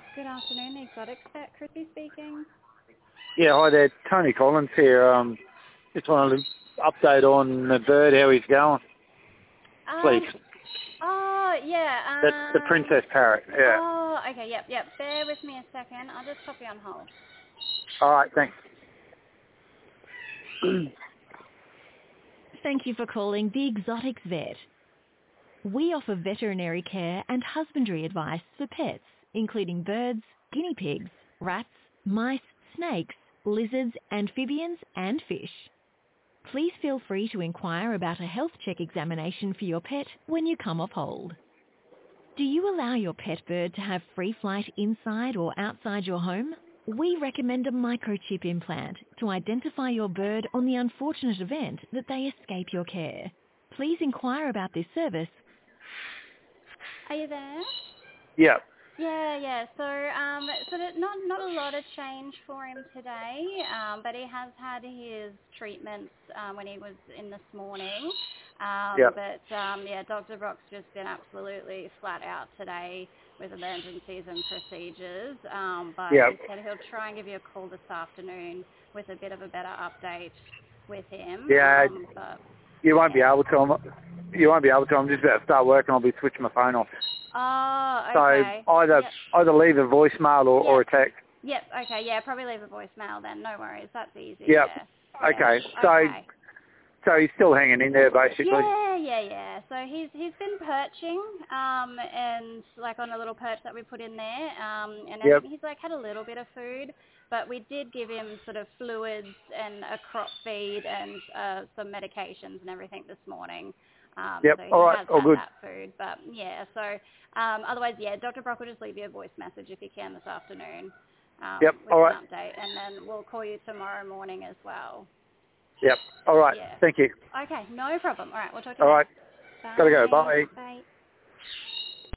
Good afternoon, Exotic Vet. Chrissy speaking. Yeah, hi there. Tony Collins here. Just wanted to update on the bird, how he's going, please. Oh, yeah. The princess parrot, yeah. Oh, okay, yep. Bear with me a second. I'll just pop you on hold. All right, thanks. Thank you for calling the Exotics Vet. We offer veterinary care and husbandry advice for pets, including birds, guinea pigs, rats, mice, snakes, lizards, amphibians, and fish. Please feel free to inquire about a health check examination for your pet when you come off hold. Do you allow your pet bird to have free flight inside or outside your home? We recommend a microchip implant to identify your bird on the unfortunate event that they escape your care. Please inquire about this service. Are you there? Yeah. Yeah. So not a lot of change for him today, but he has had his treatments when he was in this morning. Dr. Brock's just been absolutely flat out today with emergencies and procedures. He said he'll try and give you a call this afternoon with a bit of a better update with him. Yeah, you won't be able to. You won't be able to. I'm just about to start work and I'll be switching my phone off. Oh, okay. So either leave a voicemail or a text. Yep, okay, yeah, probably leave a voicemail then. No worries, that's easy. Yep. Yeah. Okay. Okay. So he's still hanging in there, basically. Yeah. So he's been perching, and like on a little perch that we put in there, and then he's like had a little bit of food, but we did give him sort of fluids and a crop feed and some medications and everything this morning. So he all right, has all had good. that food, but yeah. So otherwise, Dr. Brock will just leave you a voice message if he can this afternoon. With all right. an update, and then we'll call you tomorrow morning as well. Yep. All right. Yeah. Thank you. Okay, no problem. All right, we'll talk to you All later. right. Gotta go. Bye. Bye.